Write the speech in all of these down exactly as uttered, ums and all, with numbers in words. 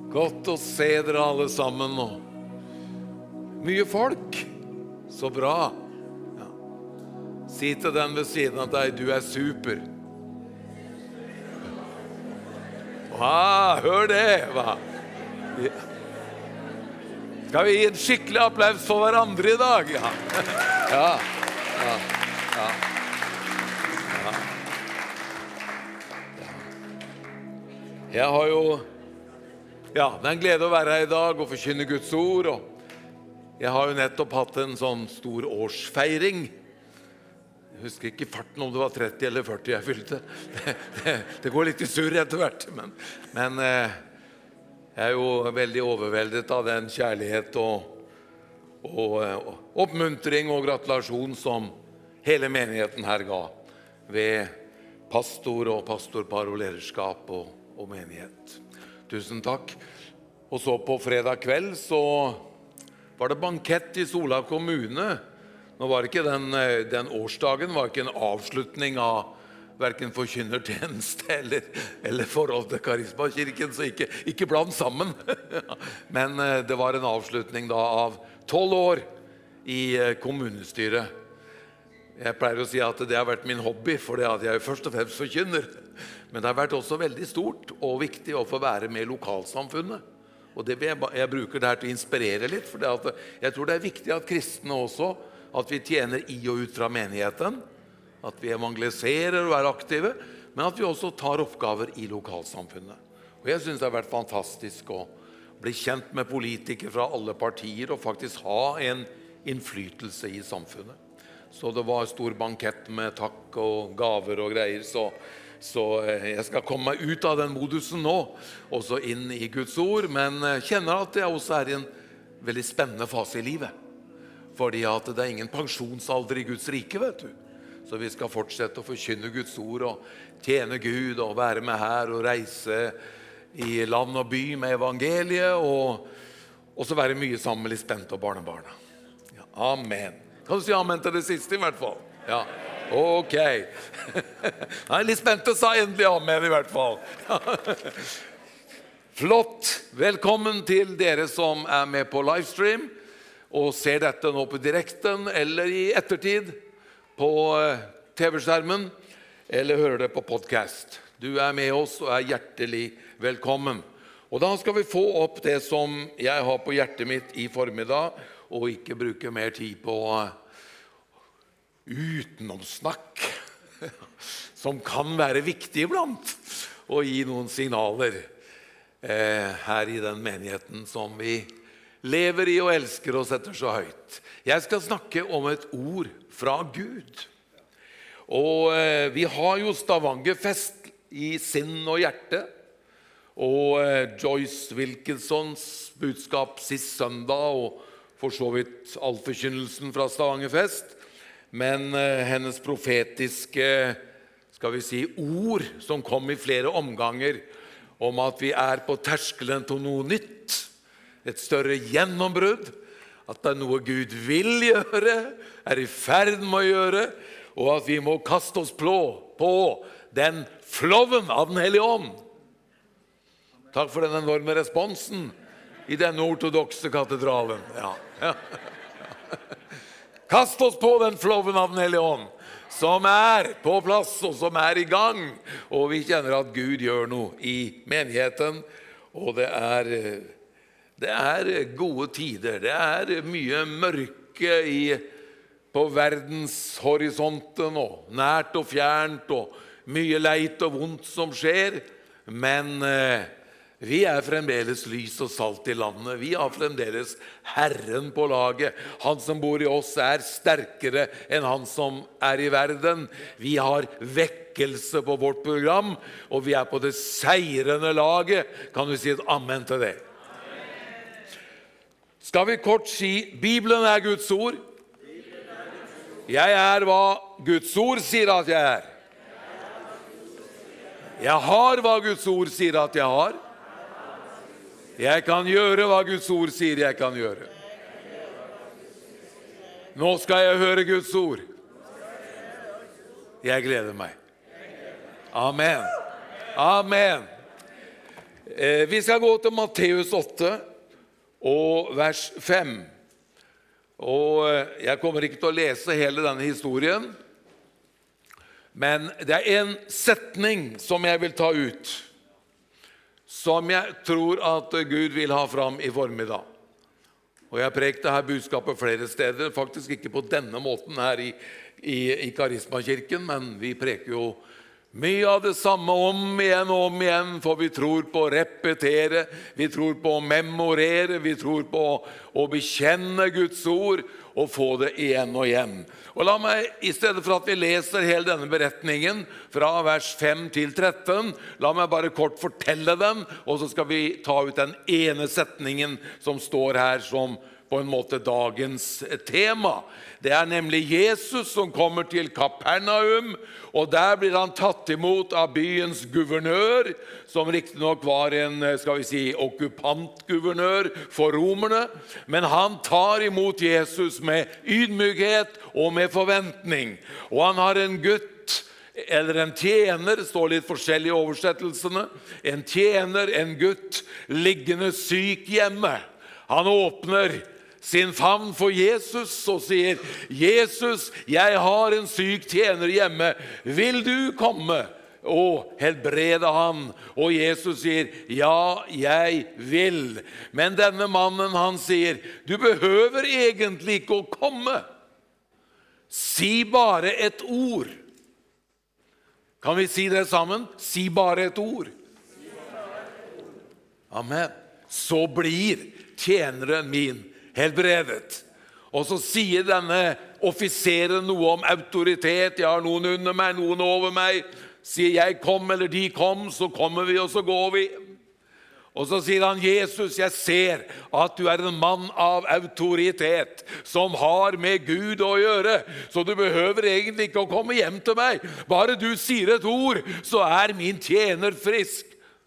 Godt å se dere alle sammen nå. Mye folk. Så bra. Ja. Si til den ved siden av deg, du er super. Ah, hør det, hva? Ja. Skal vi gi en skikkelig applaus for hverandre i dag? Ja. Ja. Ja. Ja. Ja. Jeg har jo ja, det er en glede å være her i dag og forkynne Guds ord. Og jeg har jo nettopp hatt en sånn stor årsfeiring. Jeg husker ikke farten om det var tretti eller førti jeg fylte. Det, det, det går litt i surr etter hvert. Men, men eh, jeg er jo veldig overveldet av den kjærlighet og, og, og oppmuntring og gratulasjon som hele menigheten her ga ved pastor og pastorpar og lederskap og, og menighet. Tusen takk. Og så på fredag kveld så var det bankett i Sola kommune. Nå var ikke den, den årsdagen var ikke en avslutning av hverken forkynnertjeneste eller, eller forhold til Karismakirken, så ikke, ikke bland sammen. Men det var en avslutning da av tolv år i kommunestyret. Jeg pleier å si at det har vært min hobby, for det at jeg først og fremst forkynner. Men det har vært også veldig stort og viktig å få være med i lokalsamfunnet. Og det jeg, jeg bruker det her til å inspirere litt, for det at jeg tror det er viktig at kristne også, at vi tjener i og ut fra menigheten, at vi evangeliserer og er aktive, men at vi også tar oppgaver i lokalsamfunnet. Og jeg synes det har vært fantastisk å bli kjent med politikere fra alle partier og faktisk ha en innflytelse i samfunnet. Så det var stor bankett med takk og gaver og greier, så, så jeg skal komme meg ut av den modusen nå, og så inn i Guds ord, men kjenner at jeg også er i en veldig spennende fase i livet, fordi at det er ingen pensjonsalder i Guds rike, vet du. Så vi skal fortsette å forkynne Guds ord og tjene Gud og være med her og reise i land og by med evangeliet, og, og så være mye sammen med litt spente og barnebarna. Ja, amen. Kan du si amen til det siste i hvert fall? Ja, ok. Nei, litt spente sa endelig amen i hvert fall. Flott. Velkommen til dere som er med på livestream og ser dette nå på direkten eller i ettertid på T V-skjermen eller hører det på podcast. Du er med oss og er hjertelig velkommen. Og da skal vi få opp det som jeg har på hjertet mitt i formiddag, og ikke bruke mer tid på utenomsnakk, som kan være viktig iblant, og gi noen signaler eh, her i den menigheten som vi lever i og elsker og setter så høyt. Jeg skal snakke om et ord fra Gud. Og eh, vi har jo Stavangerfest i sinn og hjerte, og eh, Joyce Wilkinsons budskap sist søndag, og for så vidt all forkynnelsen fra Stavangerfest, men eh, hennes profetiske, skal vi si, ord som kom i flere omganger om at vi er på terskelen til noe nytt, et større gjennombrudd, at det er noe Gud vil gjøre, er i ferd med å gjøre, og at vi må kaste oss på, på den floven av den hellige ånd. Takk for den enorme responsen i denne ortodokse katedralen. Ja. Ja. Kast oss på den floven av den hellige ånd, som er på plass og som er i gang. Og vi kjenner at Gud gjør noe i menigheten, og det er, det er gode tider. Det er mye mørke i, på verdenshorisonten, og nært og fjernt, og mye leit og vondt som skjer, men eh, vi er fremdeles lys og salt i landet. Vi har fremdeles Herren på laget. Han som bor i oss er sterkere enn han som er i verden. Vi har vekkelse på vårt program, og vi er på det seirende laget. Kan du si et amen til det? Amen. Skal vi kort si, Bibelen er Guds ord. Jeg er hva Guds ord sier at jeg er. Jeg har hva Guds ord sier at jeg har. Jeg kan gjøre hva Guds ord sier jeg kan gjøre. Nå skal jeg høre Guds ord. Jeg gleder meg. Amen. Amen. Eh, vi skal gå til Matteus åtte og vers fem. Og eh, jeg kommer ikke til å lese hele denne historien, men det er en setning som jeg vil ta ut, som jeg tror at Gud vil ha fram i formiddag. Og jeg prekte her budskapet flere steder, faktisk ikke på denne måten her i, i, i Karismakirken, men vi preker jo mye av det samme om igjen og om igjen, for vi tror på å repetere, vi tror på å memorere, vi tror på å bekjenne Guds ord og få det igjen og igjen. Og la meg, i stedet for at vi leser hele denne beretningen fra vers fem til tretten, la meg bare kort fortelle den, og så skal vi ta ut den ene setningen som står her som på en måte dagens tema. Det er nemlig Jesus som kommer til Kapernaum, og der blir han tatt imot av byens guvernør, som riktignok var en, skal vi si, okkupantguvernør for romerne, men han tar imot Jesus med ydmykhet og med forventning. Og han har en gutt, eller en tjener, det står litt forskjellige oversettelsene, en tjener, en gutt, liggende syk hjemme. Han åpner sin favn for Jesus og sier, Jesus, jeg har en syk tjener hjemme, vil du komme og helbrede han? Og Jesus sier, ja, jeg vil. Men denne mannen, han sier, du behøver egentlig ikke å komme. Si bare et ord. Kan vi si det sammen? Si bare et ord. Amen. Så blir tjeneren min helbredet. Og så sier denne offiseren noe om autoritet. Jeg har noen under meg, noen over meg. Sier jeg kom, eller de kom, så kommer vi, og så går vi. Og så sier han, Jesus, jeg ser at du er en mann av autoritet, som har med Gud å gjøre, så du behøver egentlig ikke å komme hjem til meg. Bare du sier et ord, så er min tjener frisk.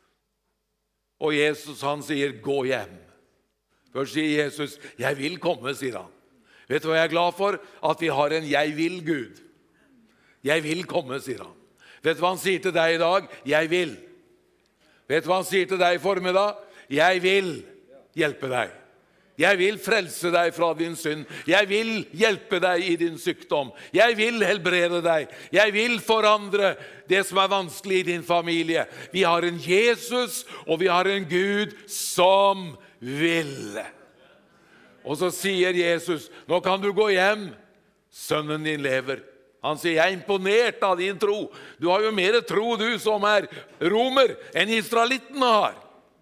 Og Jesus, han sier, gå hjem. Først sier Jesus, jeg vil komme, sier han. Vet du hva jeg er glad for? At vi har en jeg vil Gud. Jeg vil komme, sier han. Vet du hva han sier til deg i dag? Jeg vil. Vet du hva han sier til deg i formiddag? Jeg vil hjelpe deg. Jeg vil frelse deg fra din synd. Jeg vil hjelpe deg i din sykdom. Jeg vil helbrede deg. Jeg vil forandre det som er vanskelig i din familie. Vi har en Jesus, og vi har en Gud som vil. Og så sier Jesus, nå kan du gå hjem. Sønnen din lever. Han sier, jeg er imponert av din tro. Du har jo mer tro, du som er romer, enn israelittene har.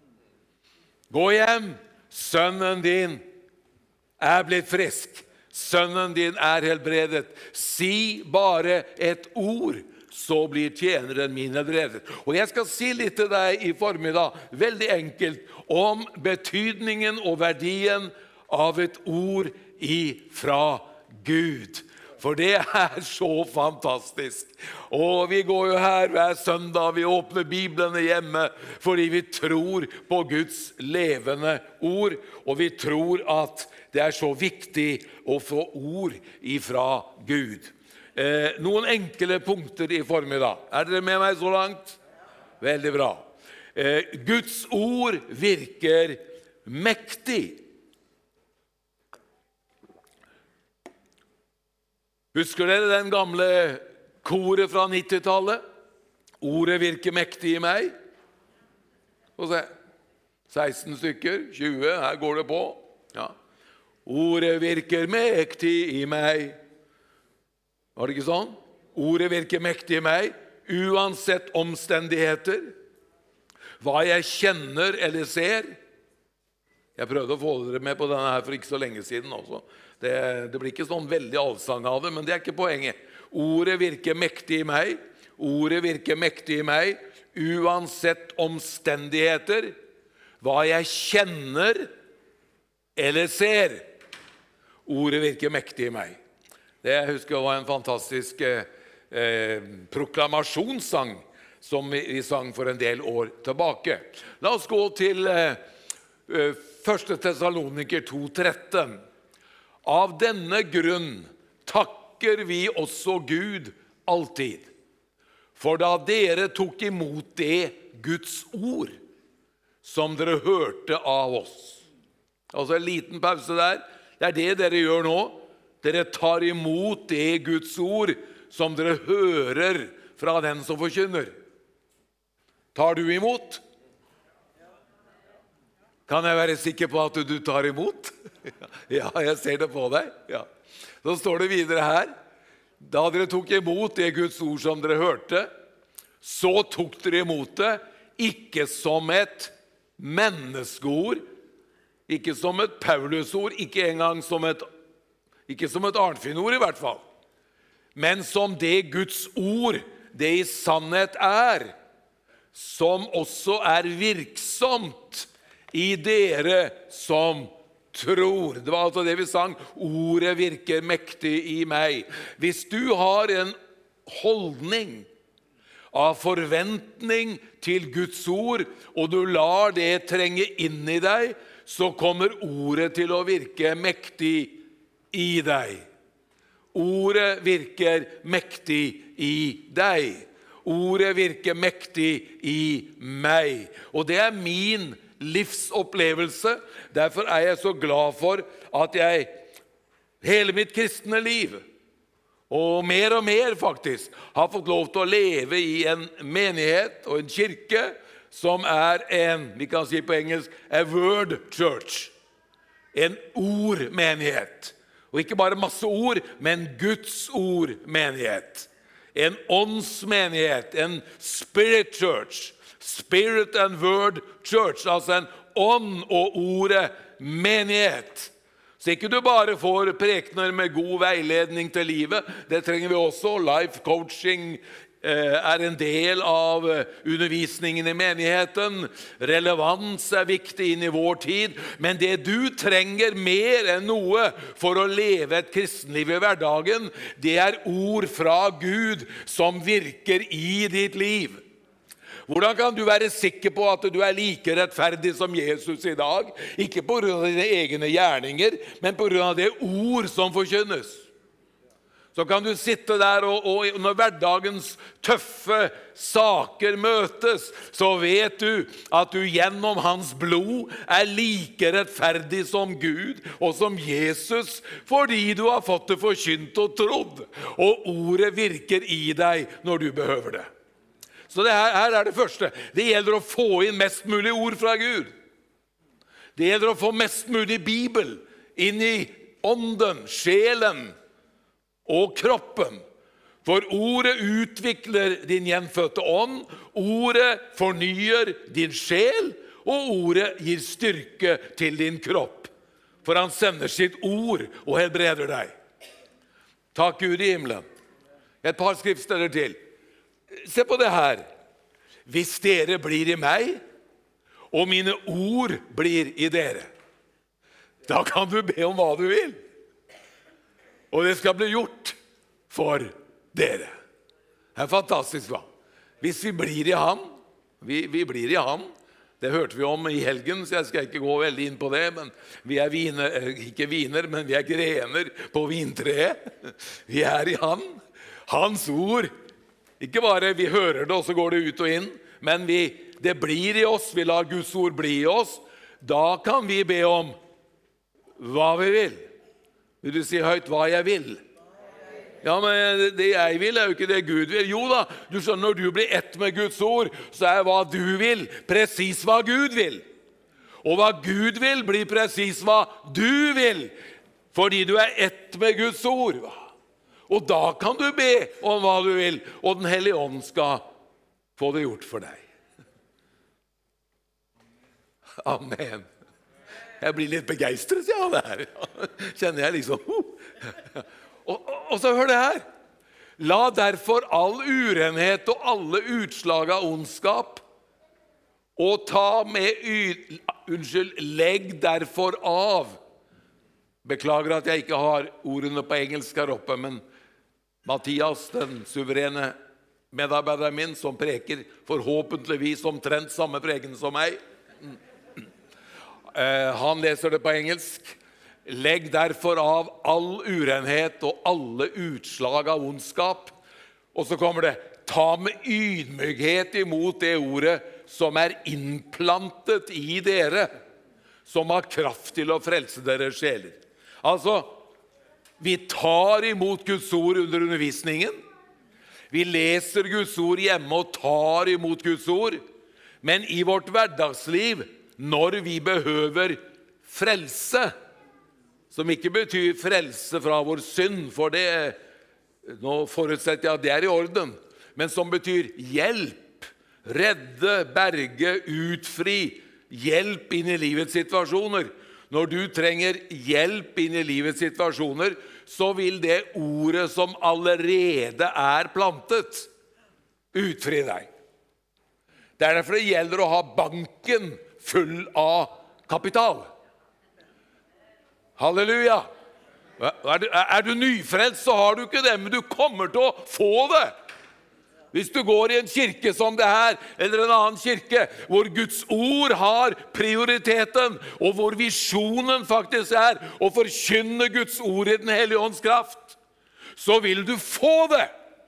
Gå hjem. Sønnen din er blitt frisk. Sønnen din er helbredet. Si bare et ord, så blir tjeneren min helbredet. Og jeg skal si litt til deg i formiddag, veldig enkelt, om betydningen og verdien av et ord ifra Gud. For det er så fantastisk. Og vi går jo her hver søndag, vi åpner Bibelen hjemme, fordi vi tror på Guds levende ord, og vi tror at det er så viktig å få ord ifra Gud. Eh, noen enkle punkter i formiddag. Er dere med meg så langt? Veldig bra. Eh, Guds ord virker mektig. Husker dere den gamle koret fra nittitallet? Ordet virker mektig i meg. Og se, seksten stykker, tjue, her går det på. Ja. Ordet virker mektig i meg. Var det ikke sånn? Ordet virker mektig i meg, uansett omstendigheter. Hva jeg kjenner eller ser. Jeg prøvde å få dere med på denne her for ikke så lenge siden også. Det, det blir ikke sånn veldig allsang av det, men det er ikke poenget. Ordet virker mektig i meg. Ordet virker mektig i meg, uansett omstendigheter. Hva jeg kjenner eller ser. Ordet virker mektig i meg. Det jeg husker var en fantastisk eh, eh, proklamasjonssang som vi, vi sang for en del år tilbake. La oss gå til eh, første Tessaloniker to tretten. Av denne grunn takker vi også Gud alltid, for da dere tok imot det Guds ord, som dere hørte av oss. Altså en liten pause der. Det er det dere gjør nå. Dere tar imot det Guds ord som dere hører fra den som forkynner. Tar du imot? Kan jeg være sikker på at du tar imot? Ja, jeg ser det på deg. Ja. Så står det videre her. Da dere tok imot det Guds ord som dere hørte, så tok dere imot det, ikke som et menneskeord, ikke som et Paulusord, ikke engang som et, ikke som et Arnfinn-ord i hvert fall, men som det Guds ord, det i sannhet er, som også er virksomt i dere som tror. Det var altså det vi sang, ordet virker mektig i meg. Hvis du har en holdning av forventning til Guds ord, og du lar det trenge inn i deg, så kommer ordet til å virke mektig i deg. Ordet virker mektig i deg. Ordet virker mektig i meg. Og det er min livsopplevelse. Derfor er jeg så glad for at jeg hele mitt kristne liv, og mer og mer faktisk, har fått lov til å leve i en menighet og en kirke som er en, vi kan si på engelsk, a word church. En ordmenighet. Og ikke bare masse ord, men Guds ordmenighet. En åndsmenighet, en spirit church. Spirit and word church, altså en ånd og ordet menighet. Så ikke du bare får prekener med god veiledning til livet, det trenger vi også. Life coaching er en del av undervisningen i menigheten. Relevans er viktig inn i vår tid. Men det du trenger mer enn noe for å leve et kristenliv i hverdagen, det er ord fra Gud som virker i ditt liv. Hvordan kan du være sikker på at du er like rettferdig som Jesus i dag? Ikke på grunn av dine egne gjerninger, men på grunn av det ord som forkynnes. Så kan du sitte der, og, og når hverdagens tøffe saker møtes, så vet du at du gjennom hans blod er like rettferdig som Gud og som Jesus, fordi du har fått det forkynt og trodd, og ordet virker i deg når du behøver det. Så det her, her er det første. Det gjelder å få inn mest mulig ord fra Gud. Det gjelder å få mest mulig Bibel inn i ånden, sjelen og kroppen. For ordet utvikler din gjenfødte ånd, ordet fornyer din sjel, og ordet gir styrke til din kropp. For han sender sitt ord og helbreder deg. Takk Gud i himmelen. Et par skriftsteder til. Se på det her. Hvis dere blir i meg, og mine ord blir i dere, da kan du be om hva du vil. Og det skal bli gjort for dere. Det er fantastisk hva. Hvis vi blir i ham, vi, vi blir i ham, det hørte vi om i helgen, så jeg skal ikke gå veldig inn på det, men vi er viner, ikke viner, men vi er grener på vintreet. Vi er i ham. Hans ord, ikke bare vi hører det, og så går det ut og inn, men vi, det blir i oss, vi lar Guds ord bli i oss. Da kan vi be om hva vi vil. Vil du si høyt hva jeg vil? Ja, men det jeg vil er jo ikke det Gud vil. Jo da, du skjønner, når du blir ett med Guds ord, så er hva du vil precis hva Gud vil. Og hva Gud vil blir precis hva du vil, fordi du er ett med Guds ord. Og da kan du be om hva du vil, og den hellige ånd skal få det gjort for deg. Amen. Jeg blir litt begeistret, ja, det her. Kjenner jeg liksom. Uh. Og, og, og så hør det her. La derfor all urenhet og alle utslag av ondskap, og ta med, unnskyld, legg derfor av. Beklager at jeg ikke har ordene på engelsk her oppe, men Mathias, den suverene medarbeideren min, som preker forhåpentligvis omtrent samme preken som meg, han leser det på engelsk. Legg derfor av all urenhet og alle utslag av ondskap. Og så kommer det, ta med ydmykhet imot det ordet som er innplantet i dere, som har kraft til å frelse deres sjeler. Altså, vi tar imot Guds ord under undervisningen. Vi leser Guds ord hjemme og tar imot Guds ord. Men i vårt hverdagsliv, når vi behøver frelse, som ikke betyr frelse fra vår synd, for det, nå forutsetter jeg at det er i orden, men som betyr hjelp, redde, berge, utfri, hjelp inn i livets situasjoner. Når du trenger hjelp inn i livets situasjoner, så vil det ordet som allerede er plantet, utfri deg. Det er derfor det gjelder å ha banken full av kapital. Halleluja! Er du, er du nyfrelst, så har du ikke det, men du kommer til å få det. Hvis du går i en kirke som det her, eller en annen kirke, hvor Guds ord har prioriteten, og hvor visjonen faktisk er å forkynne Guds ord i den hellige ånds kraft, så vil du få det.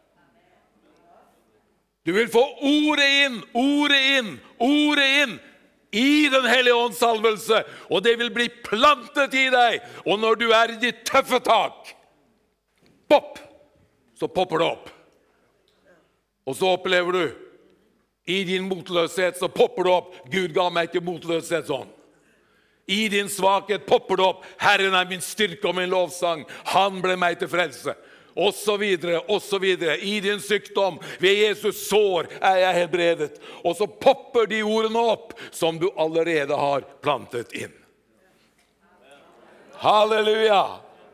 Du vil få ordet inn, ordet inn, ordet inn, i den hellige ånds salvelse, og det vil bli plantet i deg. Og når du er i ditt tøffe tak, pop, så popper det opp. Og så opplever du, i din motløshet så popper det opp, Gud ga meg ikke motløshet sånn. I din svakhet popper det opp, Herren er min styrke og min lovsang, han ble meg til frelse. Og så videre, og så videre. I din sykdom, ved Jesus sår, er jeg helbredet. Og så popper de ordene opp, som du allerede har plantet inn. Halleluja!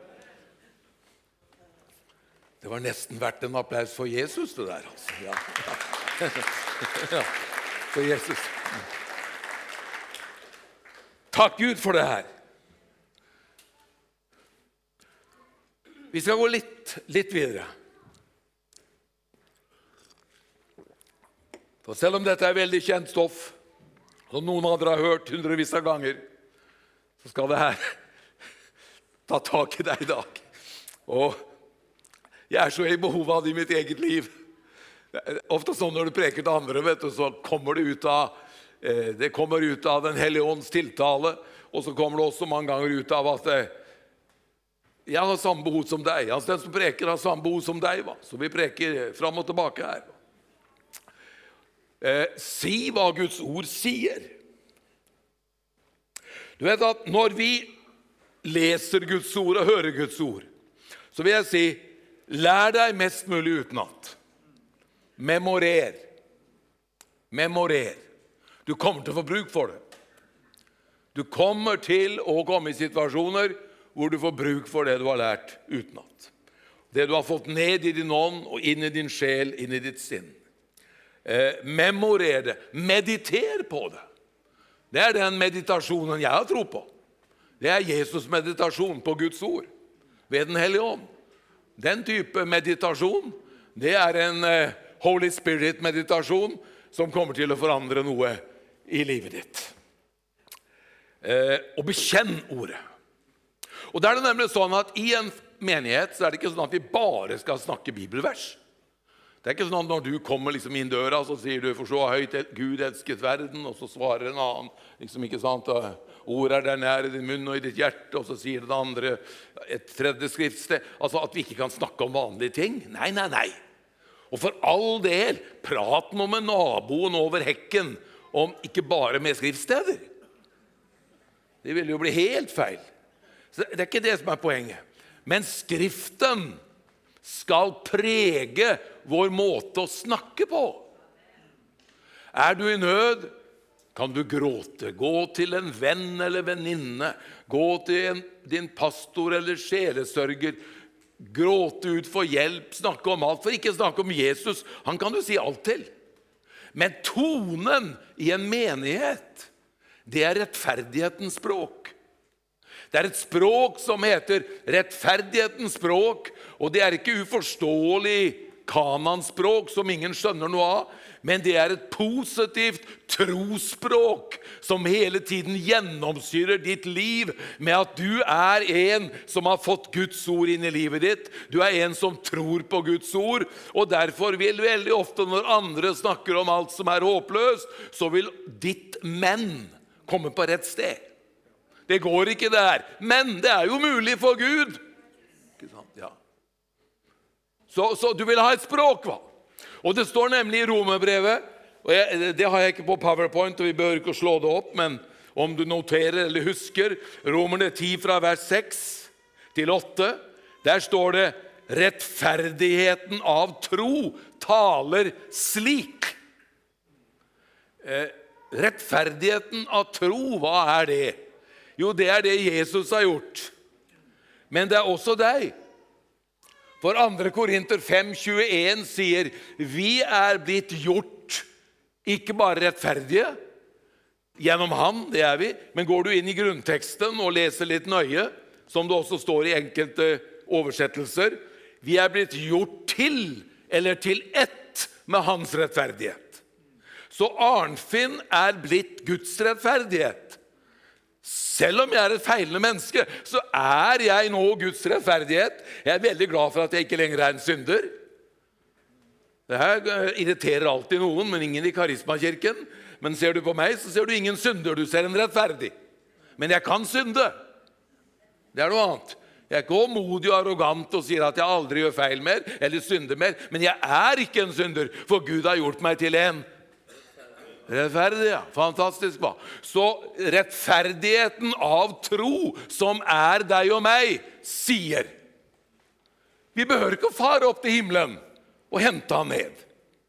Det var nesten verdt en applaus for Jesus, det der, altså. Ja. Ja, for Jesus. Takk Gud for det her. Vi skal gå litt, litt videre. For selv om dette er veldig kjent stoff, som noen av dere har hørt hundrevis av ganger, så skal det her ta tak i deg i dag. Og jeg er så i behov av det i mitt eget liv. Ofte sånn når du preker til andre, vet du, så kommer det ut av, eh, det kommer ut av den hellige ånds tiltale, og så kommer det også mange ganger ut av at eh, jeg har samme behov som deg. Altså, den som preker har samme behov som deg. Va? Så vi preker fram og tilbake her. Eh, si hva Guds ord sier. Du vet at når vi leser Guds ord og hører Guds ord, så vil jeg si, lær deg mest mulig utenat. Memorer. Memorer. Du kommer til å få bruk for det. Du kommer til å komme i situasjoner hvor du får bruk for det du har lært utenat. Det du har fått ned i din ånd og inn i din sjel, inn i ditt sinn. Eh, memorer det. Mediter på det. Det er den meditasjonen jeg har tro på. Det er Jesus meditasjon på Guds ord, ved den hellige ånd. Den type meditasjon, det er en eh, Holy Spirit meditasjon som kommer til å forandre noe i livet ditt. Eh, og bekjenn ordet. Og det er det nemlig sånn at i en menighet så er det ikke sånn at vi bare skal snakke bibelvers. Det er ikke sånn at når du kommer liksom inn døra, så sier du, for så høyt Gud elsket verden, og så svarer en annen, liksom ikke sant, ord er der nær i din munn og i ditt hjerte, og så sier det andre et tredje skriftsted. Altså at vi ikke kan snakke om vanlige ting. Nei, nei, nei. Og for all del, prat nå med naboen over hekken om ikke bare med skriftsteder. Det vil jo bli helt feil. Så det er ikke det som er poenget. Men skriften skal prege vår måte å snakke på. Er du i nød, kan du gråte. Gå til en venn eller venninne. Gå til en, din pastor eller sjelesørger. Gråte ut for hjelp, snakke om alt. For ikke snakke om Jesus, han kan du si alt til. Men tonen i en menighet, det er rettferdighetens språk. Det er et språk som heter rettferdighetens språk, og det er ikke uforståelig kananspråk som ingen skjønner noe av, Men det er et positivt trosspråk som hele tiden gjennomsyrer ditt liv med at du er en som har fått Guds ord inn i livet ditt. Du er en som tror på Guds ord, og derfor vil veldig ofte når andre snakker om alt som er håpløst, så vil ditt men komme på rett sted. Det går ikke der, men det er jo mulig for Gud. Ikke sant? Ja. Så, så du vil ha et språk, hva? Og det står nemlig i Romerbrevet, og jeg, det har jeg ikke på PowerPoint, og vi bør ikke slå det opp, men om du noterer eller husker, Romerne ti fra vers seks til åtte, der står det, rettferdigheten av tro taler slik. Eh, rettferdigheten av tro, hva er det? Jo, det er det Jesus har gjort. Men det er også deg. For andre Korinter fem tjueen sier, vi er blitt gjort ikke bare rettferdige, gjennom ham, det er vi, men går du inn i grunnteksten og leser litt nøye, som det også står i enkelte oversettelser, vi er blitt gjort til, eller til ett med hans rettferdighet. Så Arnfinn er blitt Guds rettferdighet. Selv om jeg er et feilende menneske, så er jeg nå Guds rettferdighet. Jeg er veldig glad for at jeg ikke lenger er en synder. Det her irriterer alltid noen, men ingen i Karismakirken. Men ser du på meg, så ser du ingen synder, du ser en rettferdig. Men jeg kan synde. Det er noe annet. Jeg er ikke modig og arrogant og sier at jeg aldri gjør feil mer, eller synder mer. Men jeg er ikke en synder, for Gud har gjort meg til en rettferdig, ja. Fantastisk, hva? Så rettferdigheten av tro som er deg og meg, sier vi behøver ikke fare opp til himmelen og hente han ned.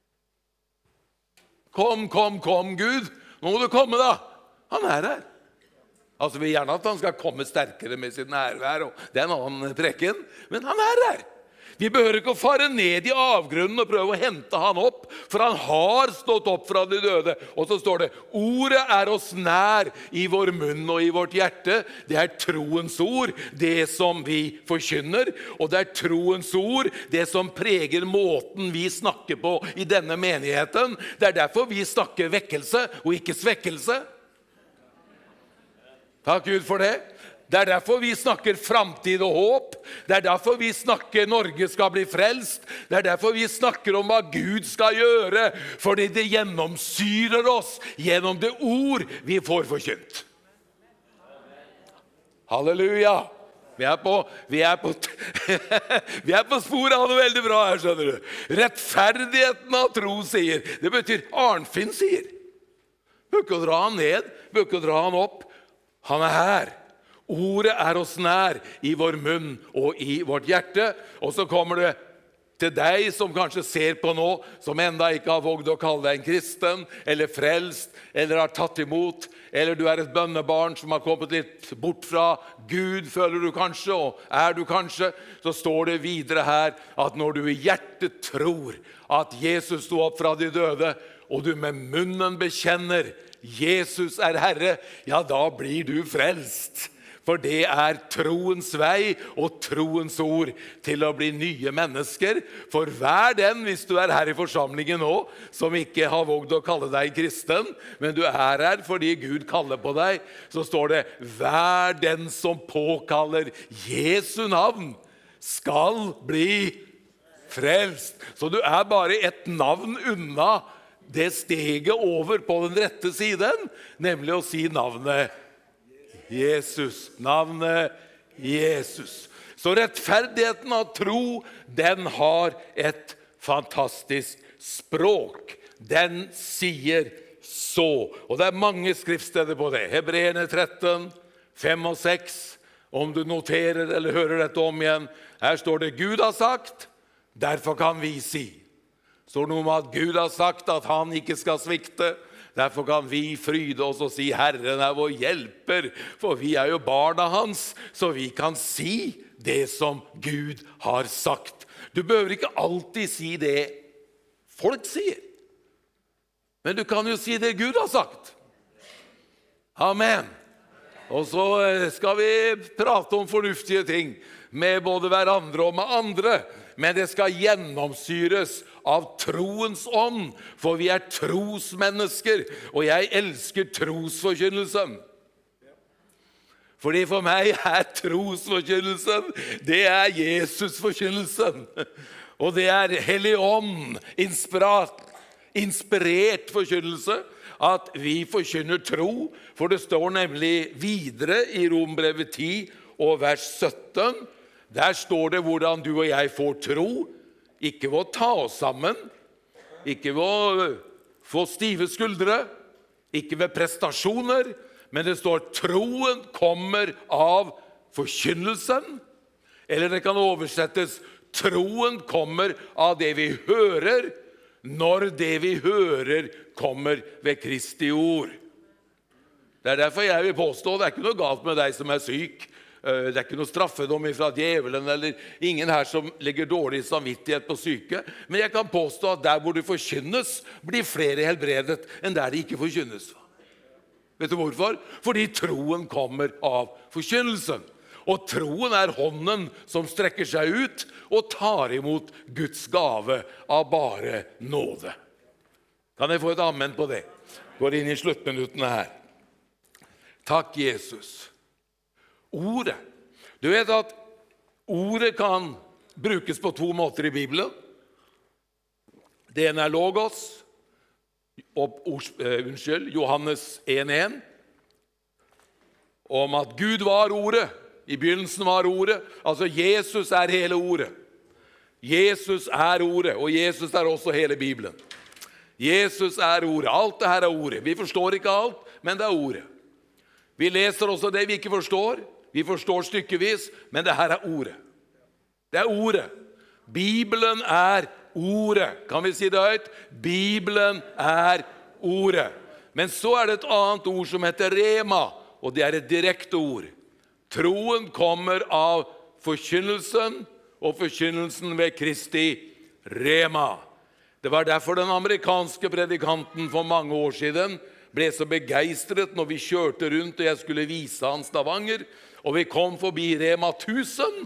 Kom, kom, kom, Gud. Nå må du komme da. Han er her. Altså, vi vil gjerne at han skal komme sterkere med sitt nærvær, og det er en annen prekken, men han er her. Vi behøver ikke å fare ned i avgrunnen og prøve å hente han opp, for han har stått opp fra de døde. Og så står det, ordet er oss nær i vår munn og i vårt hjerte. Det er troens ord, det som vi forkynner, og det er troens ord, det som preger måten vi snakker på i denne menigheten. Det er derfor vi snakker vekkelse og ikke svekkelse. Takk Gud for det. Det er derfor vi snakker framtid og håp. Det er derfor vi snakker Norge skal bli frelst. Det er derfor vi snakker om hva Gud skal gjøre, fordi det gjennomsyrer oss gjennom det ord vi får forkynt. Halleluja! Vi er på, vi er på, vi er på sporet av noe veldig bra her, skjønner du. Rettferdigheten av tro sier, det betyr Arnfinn sier. Bør ikke dra han ned, bør ikke dra han opp. Han er her. Ordet er oss nær i vår munn og i vårt hjerte. Og så kommer det til deg som kanskje ser på nå, som enda ikke har våget å kalle deg en kristen, eller frelst, eller har tatt imot, eller du er et bønnebarn som har kommet litt bort fra Gud, føler du kanskje, og er du kanskje, så står det videre her at når du i hjertet tror at Jesus sto opp fra de døde, og du med munnen bekjenner Jesus er Herre, ja, da blir du frelst. For det er troens vei og troens ord til å bli nye mennesker. For hver den, hvis du er her i forsamlingen nå, som ikke har våget å kalle deg kristen, men du er her fordi Gud kaller på deg, så står det, hver den som påkaller Jesu navn, skal bli frelst. Så du er bare et navn unna det steget over på den rette siden, nemlig å si navnet Jesus, navnet Jesus. Så rettferdigheten av tro, den har et fantastisk språk. Den sier så. Og det er mange skriftsteder på det. Hebreerne tretten, fem og seks. Om du noterer eller hører dette om igjen. Her står det, Gud har sagt, derfor kan vi si. Så noe om at Gud har sagt at han ikke skal svikte. Derfor kan vi fryde oss og si, Herren er vår hjelper, for vi er jo barna hans, så vi kan si det som Gud har sagt. Du behøver ikke alltid si det folk sier, men du kan jo si det Gud har sagt. Amen. Og så skal vi prate om fornuftige ting med både hverandre og med andre, men det skal gjennomsyres av troens ånd, for vi er trosmennesker, og jeg elsker trosforkynnelsen. Fordi for meg er trosforkynnelsen, det er Jesusforkynnelsen. Og det er Hellig ånd, inspirat, inspirert forkynnelse, at vi forkynner tro, for det står nemlig videre i Rombrevet ti og vers sytten, der står det hvordan du og jeg får tro, ikke ved å ta oss sammen, ikke ved å få stive skuldre, ikke ved prestasjoner, men det står troen kommer av forkynnelsen, eller det kan oversettes troen kommer av det vi hører, når det vi hører kommer ved Kristi ord. Det er derfor jeg vil påstå, det er ikke noe galt med deg som er syk, det er ikke noe straffedom fra djevelen, eller ingen her som legger dårlig samvittighet på syke, men jeg kan påstå at der hvor det forkynnes, blir flere helbredet enn der det ikke forkynnes. Vet du hvorfor? Fordi troen kommer av forkynnelsen. Og troen er hånden som strekker seg ut og tar imot Guds gave av bare nåde. Kan jeg få et amen på det? Går inn i sluttminuttene her. Takk, Jesus. Ordet. Du vet at ordet kan brukes på to måter i Bibelen. Det ene er logos, og, uh, unnskyld, Johannes en en, om at Gud var ordet. I begynnelsen var ordet. Altså Jesus er hele ordet. Jesus er ordet, og Jesus er også hele Bibelen. Jesus er ordet. Alt det her er ordet. Vi forstår ikke alt, men det er ordet. Vi leser også det vi ikke forstår. Vi forstår stykkevis, men det her er ordet. Det er ordet. Bibelen er ordet. Kan vi si det høyt? Bibelen er ordet. Men så er det et annet ord som heter rema, og det er et direkte ord. Troen kommer av forkynnelsen, og forkynnelsen ved Kristi rema. Det var derfor den amerikanske predikanten for mange år siden ble så begeistret når vi kjørte rundt og jeg skulle vise han Stavanger, og vi kom forbi Rema tusen,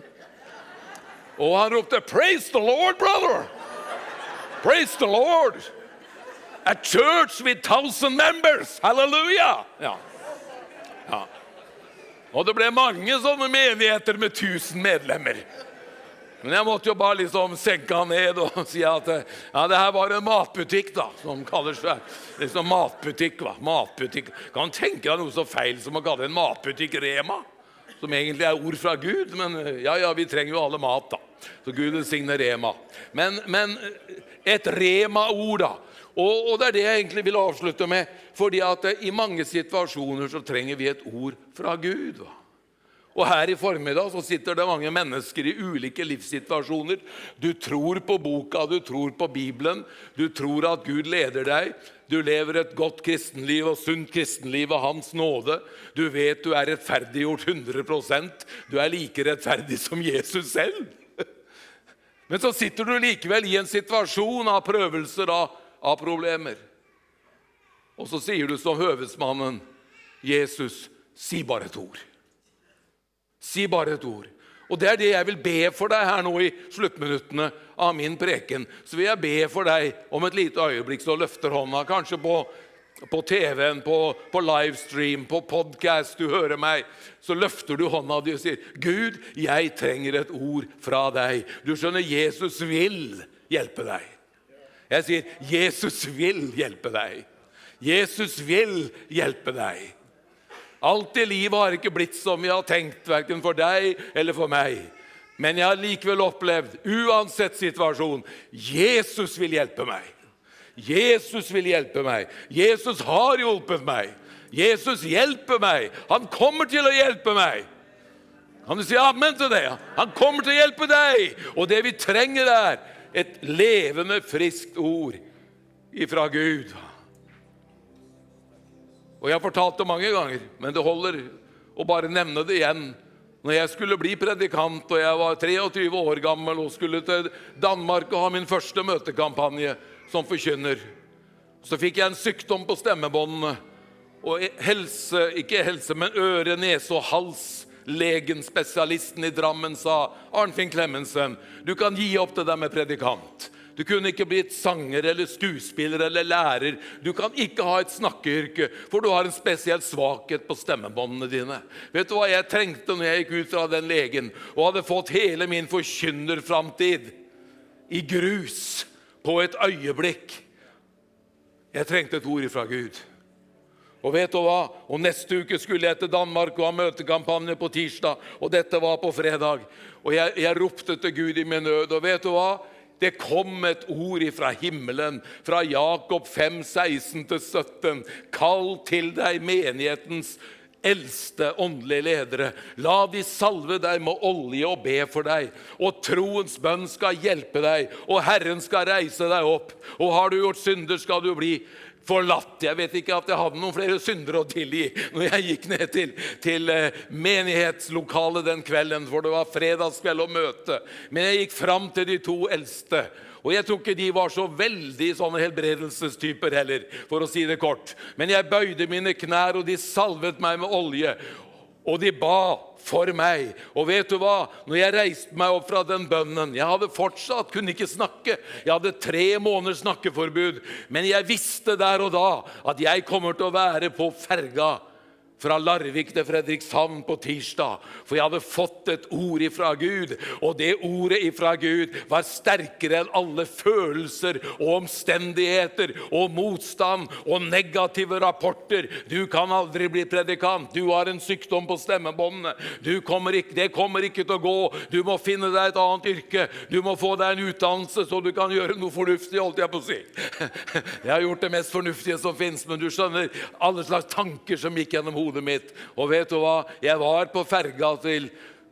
og han ropte, "Praise the Lord, brother! Praise the Lord! A church with thousand members! Halleluja!" Ja. Ja. Og det ble mange sånne menigheter med tusen medlemmer. Men jeg måtte jo bare liksom senke han ned og si at ja, det her var en matbutikk da, som kalles det. Liksom matbutikk, va? Matbutikk. Kan tenke deg noe så feil som å kalle en matbutikk Rema, som egentlig er ord fra Gud, men ja, ja, vi trenger jo alle mat da. Så Gud signer Rema. Men, men et Rema-ord da. Og, og det er det jeg egentlig vil avslutte med, fordi at i mange situasjoner så trenger vi et ord fra Gud. Va? Og her i formiddag så sitter det mange mennesker i ulike livssituasjoner. Du tror på boka, du tror på Bibelen, du tror at Gud leder deg. Du lever et godt kristenliv og sunt kristenliv av hans nåde. Du vet du er rettferdiggjort hundre prosent. Du er like rettferdig som Jesus selv. Men så sitter du likevel i en situasjon av prøvelser, av, av problemer. Og så sier du som høvedsmannen, Jesus, si bare et ord. Si bare et ord. Og det er det jeg vil be for deg her nå i sluttminuttene av min preken. Så vil jeg be for deg om et lite øyeblikk, så løfter hånda, kanskje på, på T V-en, på, på livestream, på podcast, du hører meg. Så løfter du hånda og sier, Gud, jeg trenger et ord fra deg. Du skjønner, Jesus vil hjelpe deg. Jeg sier, Jesus vil hjelpe deg. Jesus vil hjelpe deg. Alt i livet har ikke blitt som vi har tenkt, hverken for deg eller for meg. Men jeg har likevel opplevd, uansett situasjon, Jesus vil hjelpe meg. Jesus vil hjelpe meg. Jesus har hjulpet meg. Jesus hjelper meg. Han kommer til å hjelpe meg. Kan du si amen til det? Han kommer til å hjelpe deg. Og det vi trenger er et levende, friskt ord ifra Gud. Og jeg har fortalt det mange ganger, men det holder å bare nevne det igjen. Når jeg skulle bli predikant, og jeg var treogtyve år gammel, og skulle til Danmark og ha min første møtekampanje som forkynner, så fikk jeg en sykdom på stemmebåndene, og helse, ikke helse, men øre, nese og hals. Legen, spesialisten i Drammen sa, Arnfinn Clemmensen, du kan gi opp det der med predikant. Du kunne ikke blitt sanger eller skuespiller eller lærer. Du kan ikke ha et snakkeyrke, for du har en spesiell svakhet på stemmebåndene dine. Vet du hva jeg trengte når jeg gikk ut fra den legen, og hadde fått hele min forkynnerframtid i grus på et øyeblikk? Jeg trengte et ord fra Gud. Og vet du hva? Og neste uke skulle jeg til Danmark og ha møtekampanje på tirsdag, og dette var på fredag. Og jeg, jeg ropte til Gud i min nød, og vet du hva? Det kom et ord fra himmelen, fra Jakob fem, seksten til sytten. Kall til deg menighetens eldste åndelige ledere. La de salve deg med olje og be for deg. Og troens bønn skal hjelpe deg, og Herren skal reise deg opp. Og har du gjort synder, skal du bli forlatt. Jeg vet ikke at jeg hadde noen flere syndere å tilgi når jeg gikk ned til, til menighetslokalet den kvelden, for det var fredagskveld og møte. Men jeg gikk fram til de to eldste, og jeg tror ikke de var så veldig sånne helbredelsestyper heller, for å si det kort. Men jeg bøyde mine knær, og de salvet meg med olje, og de ba for meg. Og vet du hva? Når jeg reiste meg opp fra den bønnen, jeg hadde fortsatt, kunne ikke snakke. Jeg hadde tre måneders snakkeforbud, men jeg visste der og da at jeg kommer til å være på ferga fra Larvik til Fredrikshavn på tirsdag, for jeg hadde fått et ord ifra Gud, og det ordet ifra Gud var sterkere enn alle følelser og omstendigheter og motstand og negative rapporter. Du kan aldri bli predikant, du har en sykdom på stemmebåndene, du kommer ikke, det kommer ikke til å gå, du må finne deg et annet yrke, du må få deg en utdannelse så du kan gjøre noe fornuftig, holdt jeg på å si. Jeg har gjort det mest fornuftige som finnes, men du skjønner alle slags tanker som gikk gjennom hodet mitt. Og vet du hva? Jeg var på ferga til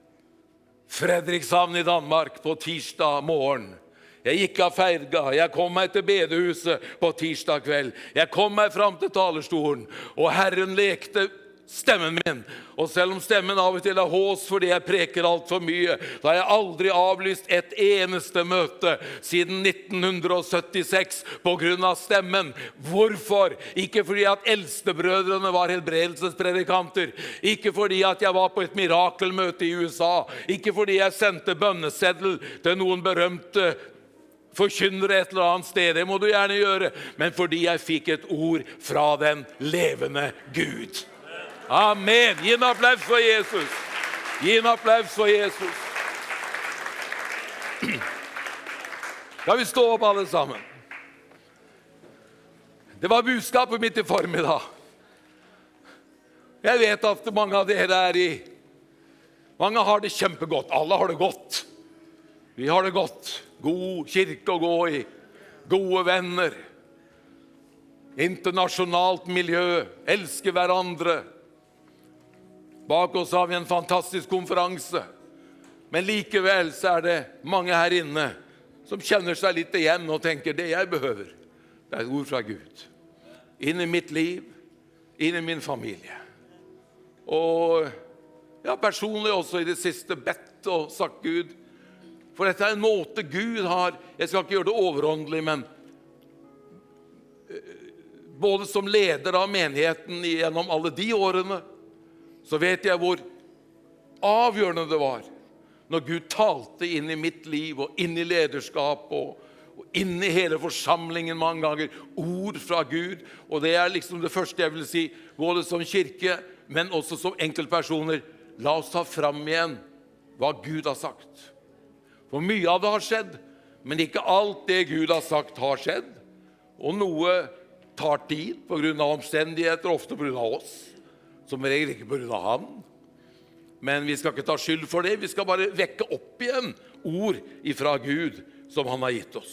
Fredrikshavn i Danmark på tirsdag morgen. Jeg gikk av ferga, jeg kom meg til bedehuset på tirsdag kveld. Jeg kom meg fram til talerstolen, og Herren lekte stemmen min. Og selv om stemmen av og til er hås fordi jeg preker alt for mye, så har jeg aldri avlyst et eneste møte siden nitten syttiseks på grunn av stemmen. Hvorfor? Ikke fordi at eldstebrødrene var helbredelsespredikanter, ikke fordi at jeg var på et mirakelmøte i U S A, ikke fordi jeg sendte bønneseddel til noen berømte forkynnere et eller annet sted, det må du gjerne gjøre, men fordi jeg fikk et ord fra den levende Gud. Amen. Gi en applaus for Jesus. Gi en applaus for Jesus. Skal vi stå opp alle sammen? Det var budskapet mitt i formiddag. Jeg vet at mange av dere er i, mange har det kjempegodt. Alle har det godt. Vi har det godt. God kirke å gå i. Gode venner. Internasjonalt miljø. Elsker hverandre. Bak oss har vi en fantastisk konferanse, men likevel så er det mange her inne som kjenner seg litt igjen og tenker det jeg behøver, det er et ord fra Gud. Inn i mitt liv, inn i min familie. Og jeg har personlig også i det siste bedt og sagt Gud, for dette er en måte Gud har, jeg skal ikke gjøre det overåndelig, men både som leder av menigheten gjennom alle de årene, så vet jeg hvor avgjørende det var når Gud talte inn i mitt liv og inn i lederskap og, og inn i hele forsamlingen mange ganger. Ord fra Gud, og det er liksom det første jeg vil si, både som kirke, men også som enkeltpersoner. La oss ta fram igjen hva Gud har sagt. For mye av det har skjedd, men ikke alt det Gud har sagt har skjedd. Og noe tar tid på grunn av omstendigheter, ofte på grunn av oss. Som regel ikke på grunn av han. Men vi skal ikke ta skyld for det. Vi skal bare vekke opp igjen ord ifra Gud som han har gitt oss.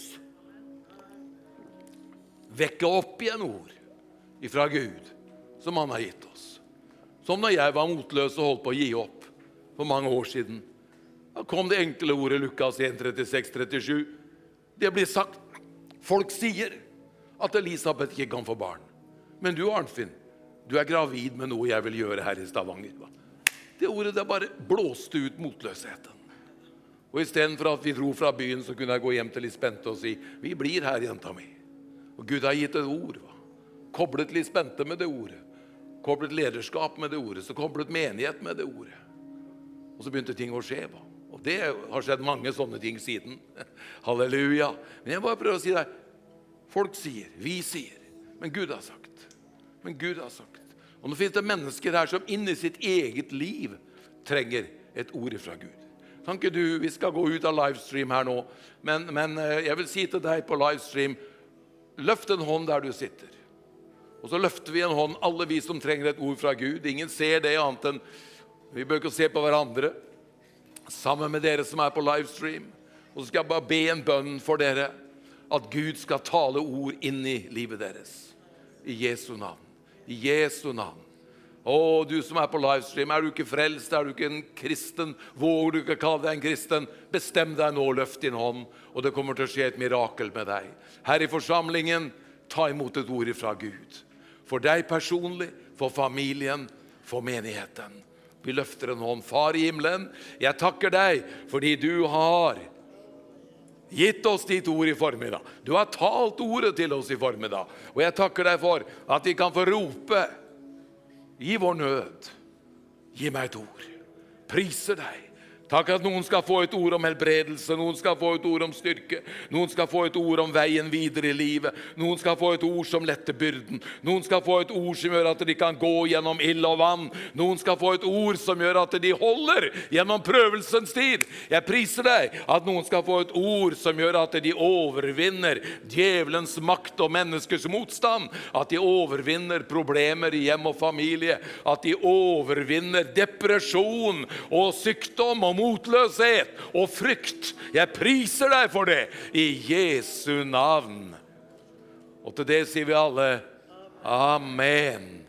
Vekke opp igjen ord ifra Gud som han har gitt oss. Som når jeg var motløs og holdt på å gi opp for mange år siden. Da kom det enkle ordet Lukas en, trettiseks, trettisju. Det blir sagt. Folk sier at Elisabeth ikke kan få barn. Men du, Arnfinn, du er gravid med noe jeg vil gjøre her i Stavanger. Det ordet der bare blåste ut motløsheten. Og i stedet for at vi dro fra byen, så kunne jeg gå hjem til Lisbente og si, vi blir her, jenta mi. Og Gud har gitt et ord. Va? Koblet Lisbente med det ordet. Koblet lederskap med det ordet. Så koblet menighet med det ordet. Og så begynte ting å skje. Va? Og det har skjedd mange sånne ting siden. Halleluja. Men jeg bare prøver å si deg, folk sier, vi sier, men Gud har sagt. Men Gud har sagt. Og nå finnes det mennesker her som inni sitt eget liv trenger et ord fra Gud. Kan ikke du, vi skal gå ut av livestream her nå, men, men jeg vil si til deg på livestream, løft en hånd der du sitter. Og så løfter vi en hånd, alle vi som trenger et ord fra Gud. Ingen ser det annet enn, vi bør ikke se på hverandre, sammen med dere som er på livestream. Og så skal jeg bare be en bønn for dere, at Gud skal tale ord inn i livet deres. I Jesu navn. I Jesu navn. Å, du som er på livestream, er du ikke frelst, er du ikke en kristen, våger du ikke kalle deg en kristen, bestem deg nå, løft din hånd, og det kommer til å skje et mirakel med deg. Her i forsamlingen, ta imot et ord fra Gud. For deg personlig, for familien, for menigheten. Vi løfter en hånd. Far i himmelen, jeg takker deg, fordi du har gitt oss ditt ord i formiddag. Du har talt ordet til oss i formiddag. Og jeg takker deg for at vi kan få rope i vår nød. Gi meg et ord. Priser deg. Takk at noen skal få et ord om helbredelse, noen skal få et ord om styrke, noen skal få et ord om veien videre i livet, noen skal få et ord som letter byrden, noen skal få et ord som gjør at de kan gå gjennom ild og vann, noen skal få et ord som gjør at de holder gjennom prøvelsens tid. Jeg priser deg at noen skal få et ord som gjør at de overvinner djevelens makt og menneskers motstand, at de overvinner problemer i hjem og familie, at de overvinner depresjon og sykdom og motløshet og frykt. Jeg priser deg for det i Jesu navn. Og til det sier vi alle Amen.